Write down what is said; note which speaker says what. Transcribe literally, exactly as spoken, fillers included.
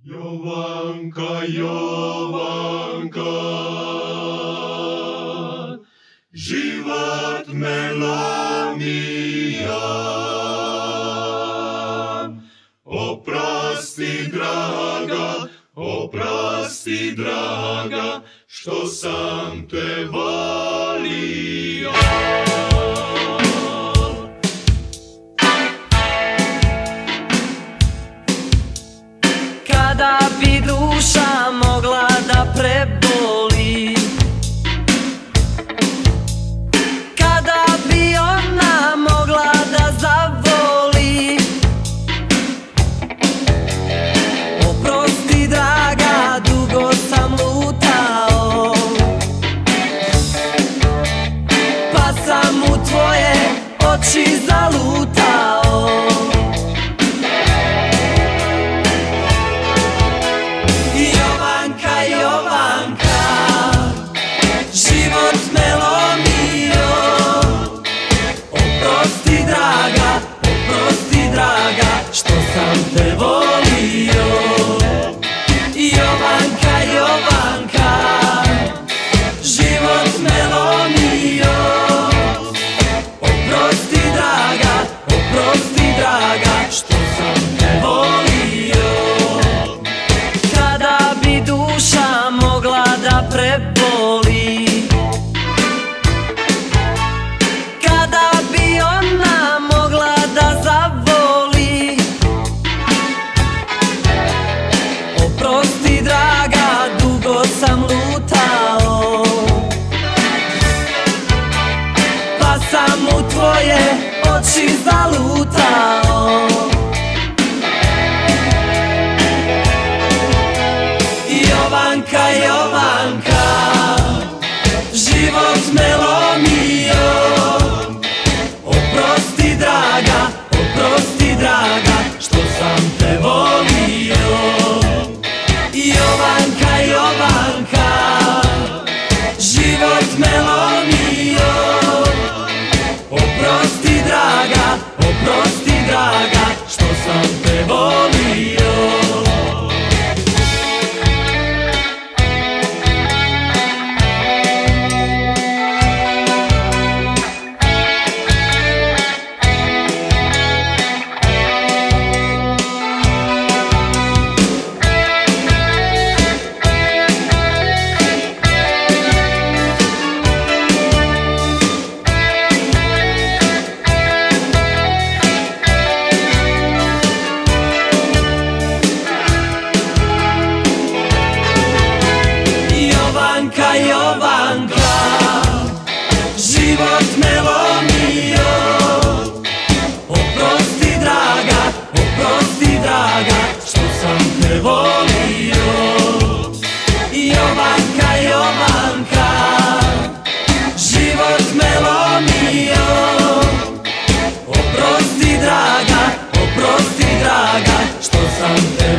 Speaker 1: Jovanka, Jovanka, život me lomio. Oprosti, draga, oprosti, draga, što sam te volio.
Speaker 2: Kada bi duša mogla da preboli, kada bi ona mogla da zavoli, oprosti draga, dugo sam lutao, pa sam u tvoje oči zalutao. Jovanka, Jovanka, život me lomio. Oprosti draga, oprosti draga, što sam te volio. Jovanka, Jovanka, život me lomio. Oprosti draga, oprosti draga, što sam te volio. Kada bi duša mogla da preboli, kada bi ona mogla da zavoli, oprosti draga, dugo sam lutao, pa sam u tvoje oči zalutao. Jovanka, Jovanka, život me lomio. Oprosti draga, oprosti draga, što sam te volio. Jovanka, Jovanka, život me lomio. Oprosti draga, oprosti draga, što sam te volio. Jovanka, Jovanka, život me lomio. Oprosti draga, oprosti draga, što sam te volio. Jovanka, Jovanka, život me lomio. Oprosti draga, oprosti draga, što sam te volio.